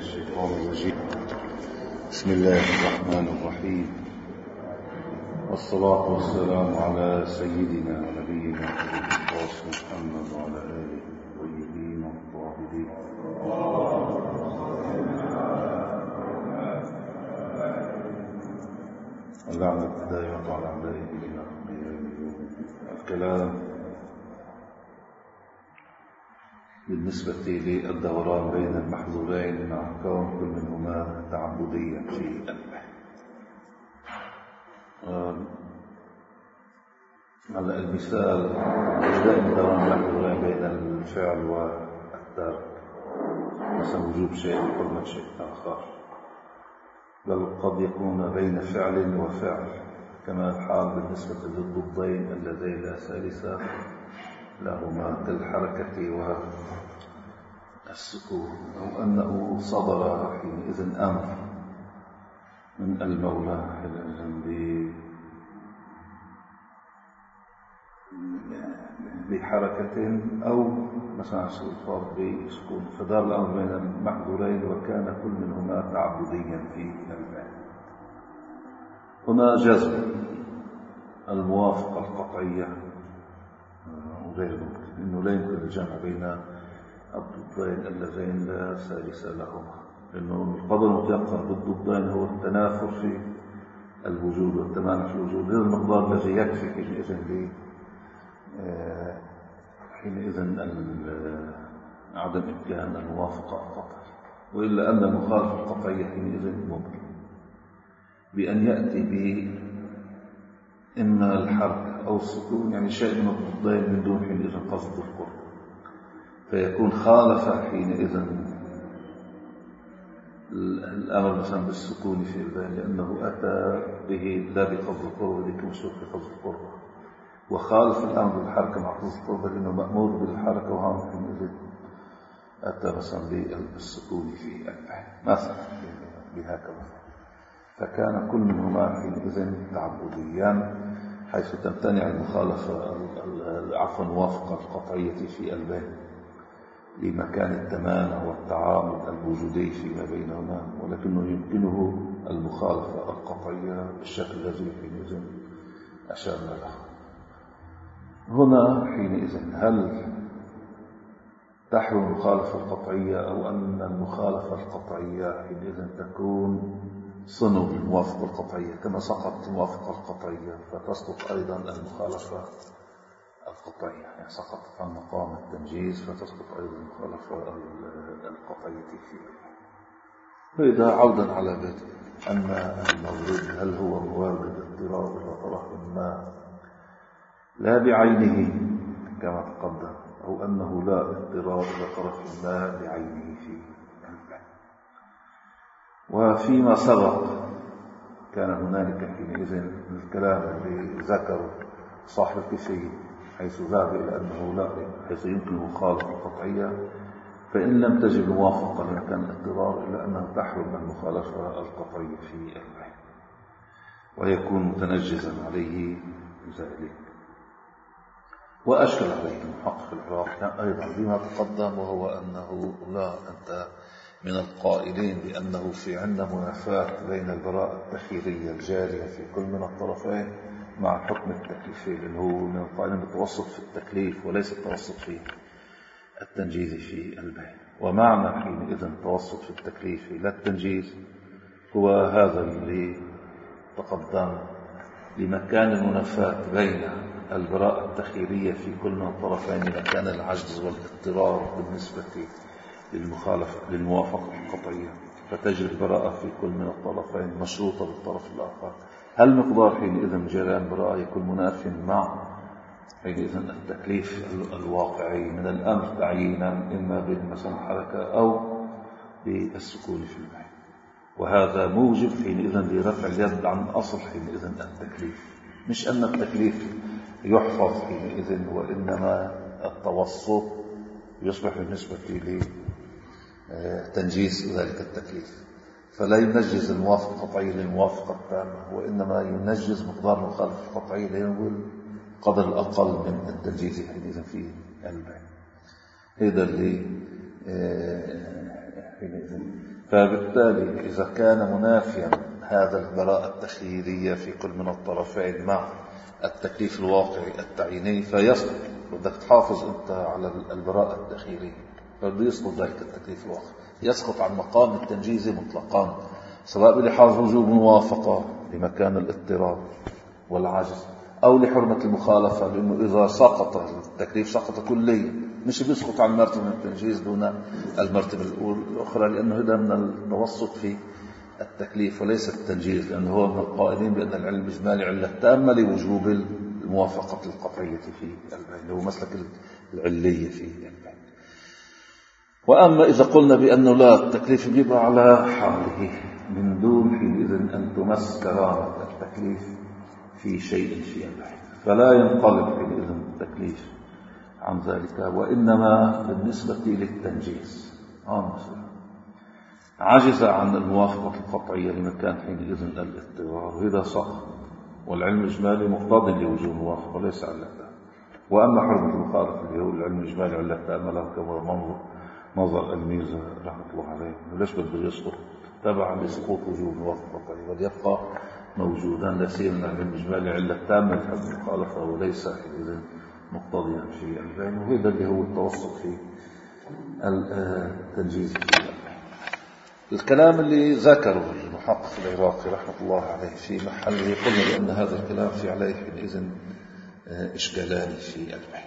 الشيطان الرجيم. بسم الله الرحمن الرحيم، والصلاة والسلام على سيدنا ونبينا محمد وعلى آله الطيبين الطاهرين. اللعنة دائمة على أعدائه إلى الكلام بالنسبة للدوران بين المحظورين مع كون كل منهما تعبديا في البحث. على المثال دائما دوران المحظورين بين الفعل والترك، مثلا وجوب شيء وحرمة شيء آخر، بل قد يكون بين فعل وفعل، كما الحال بالنسبة للضدين اللذين لا ثالث لهما كالحركة والسكون، أو أنه صدر حينئذ أمر من المولى بحركة أو مثلا سلطان بسكون، فدار الأمر بين المحظورين وكان كل منهما تعبديا في الباب. هنا جزم الموافقة القطعية وغير ممكن، إنه لا يمكن الجمع بين الضدين اللذين لا ثالث لهما، لأنه القدر المتيقن بالضدين هو التنافر في الوجود والتمانع في الوجود، هذا المقدار الذي يكفي حينئذ عدم إمكان الموافقة القطعية، وإلا أن المخالفة القطعية حينئذ ممكن بأن يأتي به إما الحركة أو السكون، يعني شيء من الضدين من دون حينئذ قصد القرب، فيكون خالف حينئذ الأمر مثلا بالسكون في البال، لأنه أتى به لا بقصد القرب ولكن مشروط بقصد القرب، وخالف الأمر بالحركة مع قصد القرب لأنه مأمور بالحركة وهم حينئذ أتى مثلا بالسكون في البال مثلا بهكذا، فكان كل منهما حينئذ تعبديا، حيث تمتنع المخالفة الموافقة القطعية في الباب لمكان التمانع والتعامد الوجودي فيما بينهما، ولكنه يمكنه المخالفة القطعية بالشكل الذي حينئذ أشرنا له. هنا حينئذ هل تحرم المخالفة القطعية، أو أن المخالفة القطعية حينئذ تكون صنو الموافقة القطعية، كما سقطت الموافقة القطعية فتسقط أيضا المخالفة القطعية، يعني سقطت عن مقام التنجيز فتسقط أيضا المخالفة القطعية فيه. فإذا عودا على ذلك أن المورد هل هو موارد الاضطرار إلى طرف ما لا بعينه كما تقدم، أو أنه لا اضطرار إلى طرف ما بعينه فيه. وفيما سبق كان هنالك حينئذ الكلام الذي ذكر صاحب الكفية، حيث ذهب إلى أنه لا، حيث يمكن مخالفة القطعية فإن لم تجد موافقة لمكان الاضطرار إلا أنها تحرم المخالفة القطعية في البحث ويكون متنجزا عليه ذلك. وأشكل عليه المحقق العراقي أيضا بما تقدم، وهو أنه لا، أنت من القائلين بأنه في عندنا منافاة بين البراءة التخييرية الجارية في كل من الطرفين مع الحكم التكليفي، لأنه هو من القائلين بالتوسط في التكليف وليس التوسط في التنجيز في البيان. ومعنى حينئذ التوسط في التكليف لا التنجيز هو هذا اللي تقدم لمكان المنافاة بين البراءة التخييرية في كل من الطرفين مكان العجز والاضطرار بالنسبة للموافقة القطعية، فتجري البراءة في كل من الطرفين مشروطة بالطرف الآخر. هل مقدار حينئذ جريان البراءة يكون مناف مع حينئذ التكليف الواقعي من الأمر تعيينا إما بالمثل حركة أو بالسكون في الماء، وهذا موجب حينئذ لرفع اليد عن أصل حينئذ التكليف، مش أن التكليف يحفظ حينئذ، وإنما التوسط يصبح بالنسبة لتنجيز ذلك التكليف، فلا ينجز الموافقة القطعية للموافقة التامة، وإنما ينجز مقدار المخالفة القطعية لينقل قدر الأقل من التنجيز حينئذ في البيان. هذا اللي حينئذ. فبالتالي إذا كان منافيا هذا البراءة التخييرية في كل من الطرفين مع التكليف الواقعي التعييني فيسقط. بدك تحافظ أنت على البراءة التخييرية، فبده يسقط ذلك التكليف الواقعي، يسقط عن مقام التنجيز مطلقا، سواء بلحاظ وجوب موافقة لمكان الاضطراب والعجز، أو لحرمة المخالفة، لأنه إذا سقط التكليف سقط كليا، مش بيسقط عن مرتبة من التنجيز دون المرتبة الأخرى، لأنه هذا من التوسط في التكليف وليس التنجيز، لأنه هو من القائلين بأن العلم الإجمالي علة تامة لوجوب الموافقة القطعية في البين، هو مسلك العلية في البين. وأما إذا قلنا بأنه لا، التكليف يبقى على حاله من دون حينئذ أن تمس كرامة التكليف في شيء في البين، فلا ينقلب حينئذ التكليف عن ذلك، وإنما بالنسبة للتنجيز عجز عن الموافقة القطعية لمكان حينئذ الاضطرار، وهذا صح، والعلم الإجمالي مقتضي لوجوب الموافقة وليس علته. وأما حرمة المخالفة اللي هو العلم الإجمالي علته له كما نظر الميزة رحمة الله عليه، ليش بده يسقط تبعا لسقوط وجوب الموافقة القطعية، بل يبقى موجودا، لا سيما العلم الإجمالي علة تامة لحرمة المخالفة وليس حينئذ مقتضيا في البين، وهذا اللي هو التوسط في التنجيز. الكلام اللي ذكره المحقق العراقي رحمة الله عليه في محله، قلنا بأن هذا الكلام في عليه حينئذ إشكالان في البين.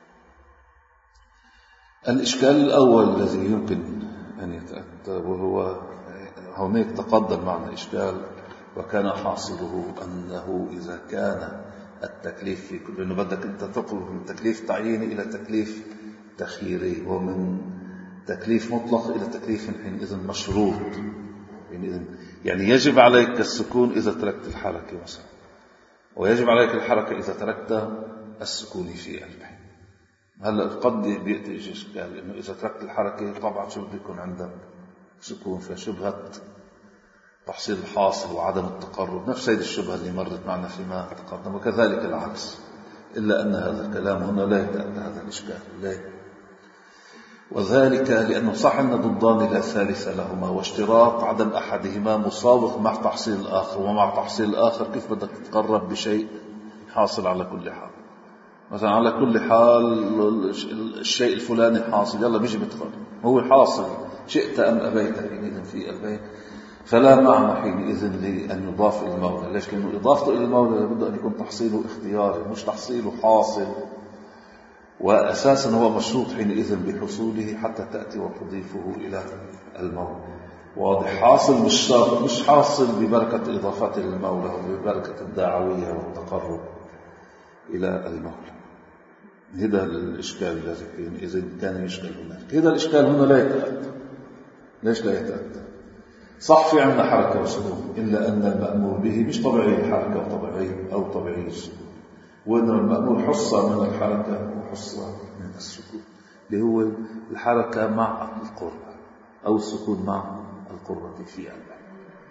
الإشكال الأول الذي يمكن أن يتأتى، وهو هناك تقدم معنا إشكال وكان حاصله أنه إذا كان التكليف في كل، لأنه بدك أنت تطلب من تكليف تعييني إلى تكليف تخييري، ومن تكليف مطلق إلى تكليف حينئذ مشروط، يعني يجب عليك السكون إذا تركت الحركة مثلا، ويجب عليك الحركة إذا تركت السكون في البين. هلا قد بيأتي إشكال إنه إذا تركت الحركة طبعا شو بده يكون عندك سكون، فشبهة تحصيل الحاصل وعدم التقرب، نفس هذه الشبهة اللي مرت معنا فيما تقدم، وكذلك العكس، إلا أن هذا الكلام هنا لا يتأتى هذا الإشكال. ليه؟ وذلك لأنه صح أن ضدان لا ثالث لهما، واشتراط عدم أحدهما مساوق مع تحصيل الآخر، ومع تحصيل الآخر كيف بدك تتقرب بشيء حاصل على كل حال؟ مثلا على كل حال الشيء الفلاني حاصل، يلا بيجي بتقرب، هو حاصل شئت أم أبيت حينئذ في البين، فلا معنى حينئذ لأن يضاف إلى المولى. ليش؟ لأنه إضافته إلى المولى لابد أن يكون تحصيله اختياري مش تحصيله حاصل، وأساسا هو مشروط حينئذ بحصوله حتى تأتي وتضيفه إلى المولى. واضح؟ حاصل مش شرط، مش حاصل ببركة إضافته للمولى وببركة الدعوية والتقرب إلى المولى. هذا الإشكال الذي حينئذ كان يشكل هناك. هذا الإشكال هنا لا يتأتى. ليش لا يتأتى؟ صح في عندنا حركة وسكون، إلا أن المأمور به مش طبيعي الحركة وطبيعي أو طبيعي السكون، وإن المأمور حصة من الحركة وحصة من السكون، اللي هو الحركة مع القربة أو السكون مع القربة في البين.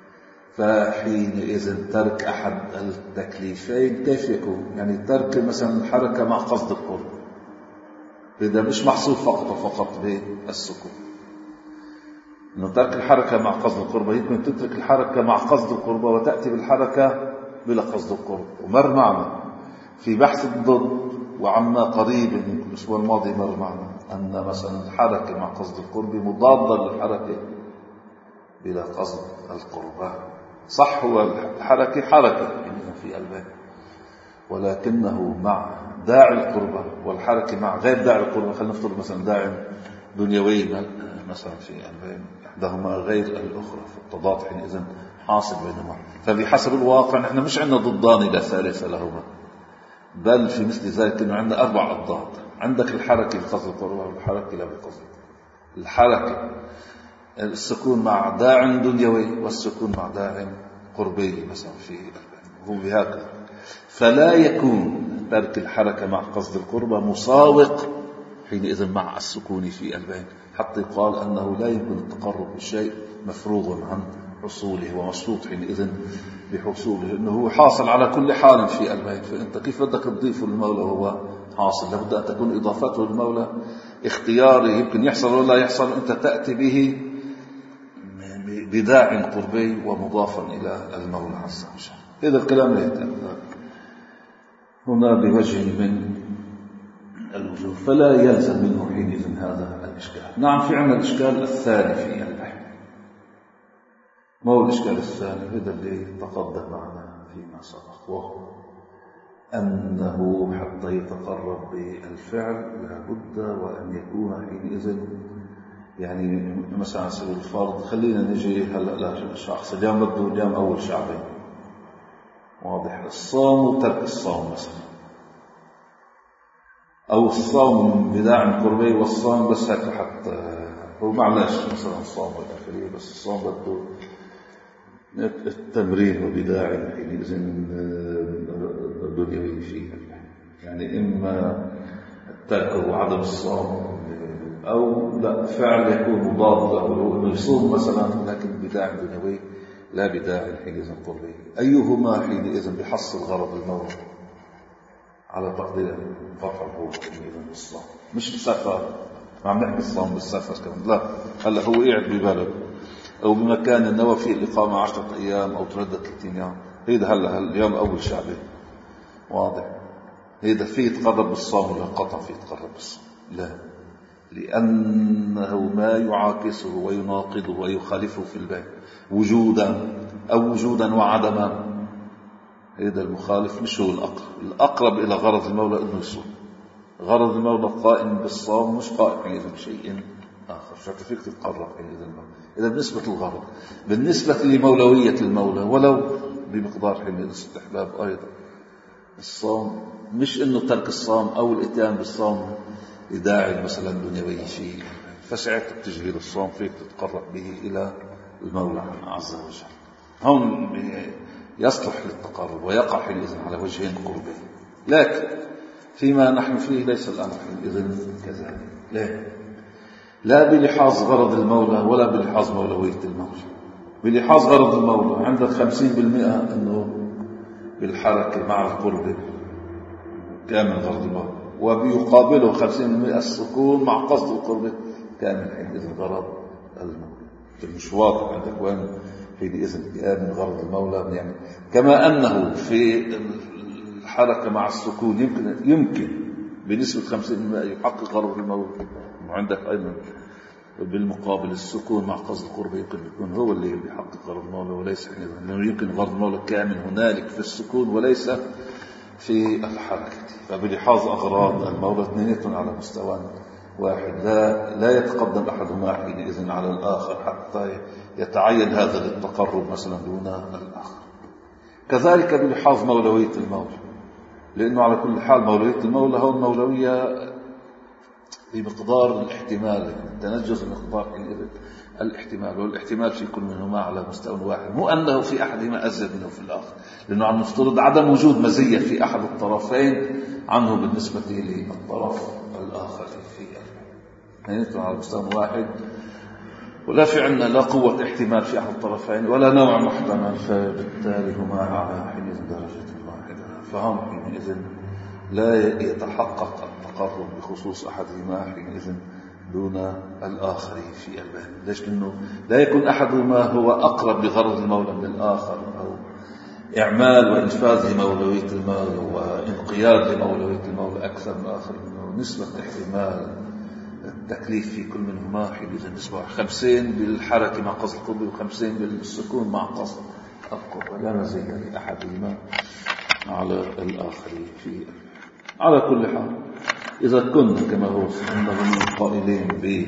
فحينئذ ترك أحد التكليفين كيف يكون؟ يعني ترك مثلا الحركة مع قصد القربة، إذا مش محصول فقط بالسكون. إنه ترك الحركة مع قصد القربة يمكن تترك الحركة مع قصد القربة وتأتي بالحركة بلا قصد القربة. ومر معنا في بحث الضد وعما قريب من الأسبوع الماضي مر معنا أن مثلا الحركة مع قصد القربة مضادة للحركة بلا قصد القربة. صح هو الحركة حركة في البين، ولكنه مع داعي القربة، والحركة مع غير داعي القربة. خلينا نفترض مثلا داعي دنيوي مثلا في البين، إحداهما غير الأخرى، فالتضاد حينئذ حاصل بينهما. فبحسب الواقع نحن مش عندنا ضدان لا ثالث لهما، بل في مثل ذلك إنه عندنا 4 أضداد. عندك الحركة بقصد القربة والحركة لا بقصد. الحركة السكون مع داع دنيوي والسكون مع داع قربي مثلا في البين، هو بهكذا. فلا يكون ترك الحركة مع قصد القربة مساوق حينئذ مع السكون في البين، حتى يقال أنه لا يمكن التقرب بشيء مفروغ عن حصوله ومشروط حينئذ بحصوله، لأنه هو حاصل على كل حال في البين. فأنت كيف بدك تضيفه للمولى وهو حاصل؟ لابد أن تكون إضافته للمولى اختياري، يمكن يحصل ولا يحصل، أنت تأتي به بداع قربي ومضافا إلى المولى عز وجل. هذا الكلام لا يتأكد هنا بوجه من الوجوه، فلا يلزم منه حينئذ هذا الإشكال. نعم، في عندنا الإشكال الثاني في البحث. ما هو الإشكال الثاني؟ هذا اللي تقدم معنا فيما سبق، وهو أنه حتى يتقرب بالفعل لابد وأن يكون حينئذ، يعني مثلا على سبيل الفرض خلينا نجي هلا لشخص اليوم بده اليوم أول شعبين، واضح، الصوم وترك الصوم مثلا، أو الصوم بداع قربي والصوم بس هيك حتى هو معلش مثلا الصوم بالآخرية، بس الصوم بده التمرين وبداع حينئذ دنيوي فيه، يعني إما الترك وعدم الصوم، أو لا فعل يكون مضاد له إنه يصوم مثلا لكن بداع دنيوي لا بداع حينئذ قربي. أيهما حينئذ بحصل غرض المولى على تقدير فقط حينئذ الصوم، مش السفر، ما عم نحكي الصوم بالسفر كمان، لا، هلا هو قاعد ببلد أو بمكان النوى فيه الإقامة 10 أيام أو تردد 30 يوم، هيدا هلا اليوم أول شعبي، واضح، هيدا فيه يتقرب بالصوم ولا قطع فيه يتقرب بالصوم؟ لا، لأنه ما يعاكسه ويناقضه ويخالفه في البيت وجودا أو وجودا وعدما، هيدا المخالف مش هو الأقرب إلى غرض المولى إنه يصوم. غرض المولى قائم بالصوم مش قائم حينئذ بشيء آخر، فكيف تتقرب حينئذ المولى؟ إذا بالنسبة للغرض، بالنسبة لمولوية المولى ولو بمقدار حينئذ استحباب أيضا الصوم، مش إنه ترك الصوم أو الإتيان بالصوم لداعي مثلا دنيوي فيه، فساعتها بتجهيل الصوم فيك تتقرب به إلى المولى عز وجل، هون يصلح للتقرب ويقع حينئذ على وجهين قربين. لكن فيما نحن فيه ليس الأمر حينئذ كذلك، لا بلحاظ غرض المولى ولا بلحاظ مولوية المولى. بلحاظ غرض المولى عندك 50% أنه بالحركة مع القرب كامل غرض المولى، وبيقابله 50% السكون مع قصد القرب كامل حينئذ غرض المولى. مش واضح عندك وين حينئذ كامل غرض المولى، يعني كما أنه في الحركة مع السكون يمكن بنسبة 50% يحقق غرض المولى، وعندك أيضا بالمقابل السكون مع قصد القرب يمكن يكون هو اللي يحقق غرض المولى وليس حينئذ، لأنه يمكن غرض المولى كامل هنالك في السكون وليس في الحركة. فبلحاظ أغراض المولى اثنيناتهم على مستوى واحد، لا يتقدم أحدهما حينئذ على الآخر حتى يتعين هذا للتقرب مثلا دون الآخر. كذلك بلحاظ مولوية المولى، لأنه على كل حال مولوية المولى هو مولوية بمقدار الاحتمال، تنجز مقدار الاحتمال، والاحتمال في كل منهما على مستوى واحد، مو أنه في أحدهما أزيد منه في الآخر، لأنه عم نفترض عدم وجود مزية في أحد الطرفين عنه بالنسبة للطرف الآخر في على مستوى واحد، ولا في عندنا لا قوة احتمال في أحد الطرفين ولا نوع محتمل، فبالتالي هما على حينئذ درجة واحدة، فهم حينئذ لا يتحقق التقرب بخصوص أحدهما حينئذ دون الآخر في الباب. ليش؟ لأنه لا يكون أحدهما هو أقرب لغرض المولى من الآخر، أو إعمال وإنفاذ مولوية المولى وإنقياد لمولوية المولى أكثر من الآخر، لأنه نسبة احتمال التكليف في كل منهما حينئذ نسبة 50 بالحركة مع قصد القرب و50 بالسكون مع قصد القرب، لا مزية لأحدهما على الآخر في الباب. على كل حال إذا كنا كما هو عندهم قائلين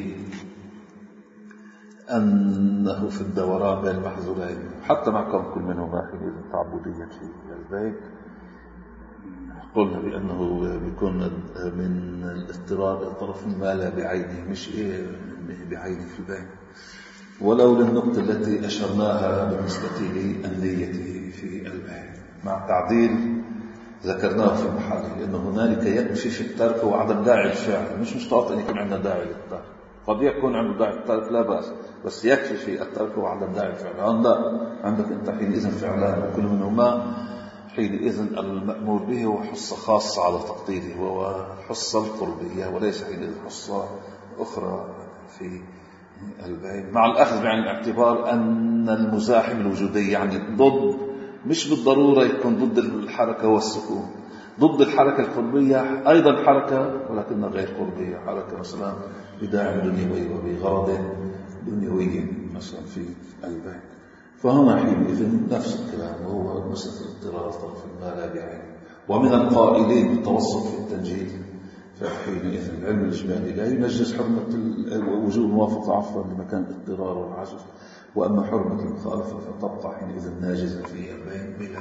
بأنه في الدوران بين المحذورين حتى مع كون كل منهما حينئذ تعبديا في البيت، قلنا بأنه بيكون من الاضطرار الطرف ما لا بعينه، مش بعينه في البيت، ولو للنقطة التي أشرناها بالنسبة للنية في البيت مع تعديل ذكرناه في محله، لأنه هنالك يكفي في الترك وعدم داعي الفعل، مش مشترط أن يكون عندنا داعي للترك، قد يكون عنده داعي للترك لا بأس، بس يكفي في الترك وعدم داعي الفعل. لا، عندك أنت حينئذ فعلان وكل منهما حينئذ المأمور به هو حصة خاصة على تقديره، وهو حصة القربية وليس حينئذ حصة أخرى في البين، مع الأخذ بعين الاعتبار أن المزاحم الوجودي يعني ضد، مش بالضرورة يكون ضد الحركة والسكون، ضد الحركة القربية أيضا حركة ولكنها غير قربية، حركة مثلا بداعي دنيوي وبغرض دنيوي مثلا في البين. فهنا حينئذ نفس الكلام، وهو مسألة الاضطرار طرف ما لا بعين. ومن القائلين بالتوسط في التنجيل فحينئذ العلم الإجمالي لا ينجز حرمة وجود الموافقة عفوا لمكان الاضطرار والعجز، وأما حرمة المخالفة فتبقى حينئذ ناجزة في البين بلا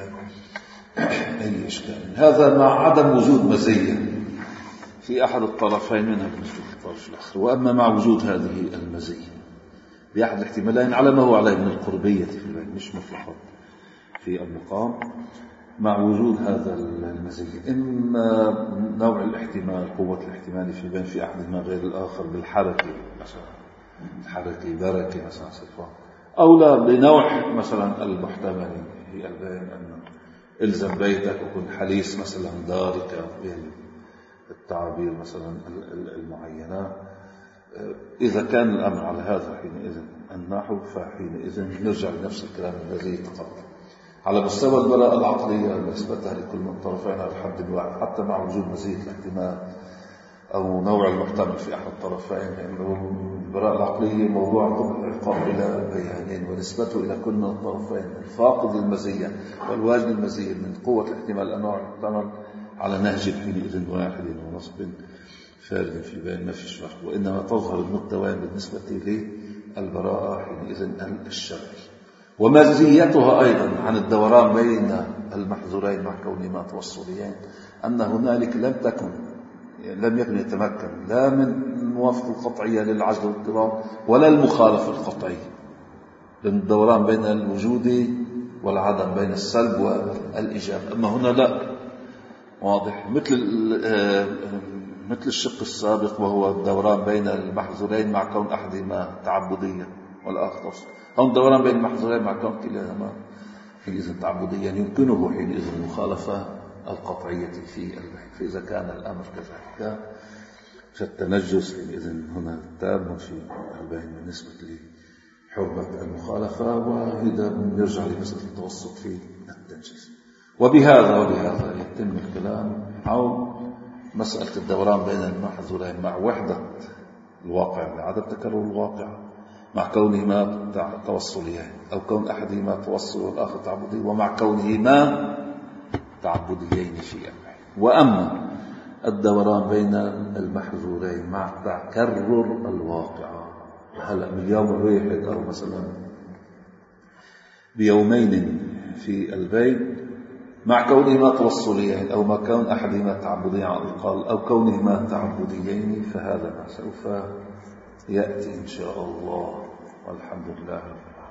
أي إشكال. هذا مع عدم وجود مزية في أحد الطرفين منها بالنسبة للطرف الآخر. وأما مع وجود هذه المزية بأحد الاحتمالين على ما هو عليه من القربية في البين، مش مطلقا في المقام، مع وجود هذا المزية، إما نوع الاحتمال، قوة الاحتمال في البين في أحدهما غير الآخر بالحركة مثلا، الحركة بركة مثلا صفة، أو لا بنوع مثلا المحتمل في البين أن إلزم بيتك وكن حليس مثلا دارك بالتعابير مثلا المعينة. إذا كان الأمر على هذا حينئذ النحو، فحينئذ نرجع لنفس الكلام الذي تقدم على مستوى البراءة العقلية نسبتها لكل من الطرفين على حد واحد، حتى مع وجود مزيد الاحتمال أو نوع المحتمل في أحد الطرفين، لأنه البراءة العقلية موضوع طبق العقاب إلى بيانين ونسبته إلى كل من الطرفين، الفاقد للمزية والواجد المزية من قوة الاحتمال النوع المحتمل على نهج حينئذ واحد ونصب فارغ في البين، ما فيش فرق، وإنما تظهر المتوان بالنسبة للبراءة حينئذ الشرعي. ومزيتها أيضا عن الدوران بين المحظورين مع كونهما توصليين أن هنالك لم يكن يتمكن لا من الموافقة القطعية للعجز والاضطرار ولا المخالفة القطعية، لأن الدوران بين الوجود والعدم، بين السلب والإيجاب. أما هنا لا، واضح، مثل الشق السابق وهو الدوران بين المحظورين مع كون أحدهما تعبديا والآخر توصل. هم الدوران بين المحظورين مع كون كلاهما حينئذ تعبديا يمكنه حينئذ المخالفة القطعية في البين. فإذا كان الأمر كذلك فالتنجس حينئذ هنا تام في البين بالنسبة لحرمة المخالفة، وإذا نرجع لمسألة التوسط في التنجس. وبهذا يتم الكلام حول مسألة الدوران بين المحظورين مع وحدة الواقع لعدم تكرر الواقع، مع كونهما توصليين أو كون أحدهما توصل والآخر تعبدي، ومع كونهما تعبديين في البين. وأما الدوران بين المحظورين مع تكرر الواقع، هلأ من يوم واحد أو مثلا بيومين في البين مع كونهما توصليين أو مع كون أحدهما تعبديين على الأقل أو كونهما تعبديين، فهذا ما سوف يأتي إن شاء الله، والحمد لله.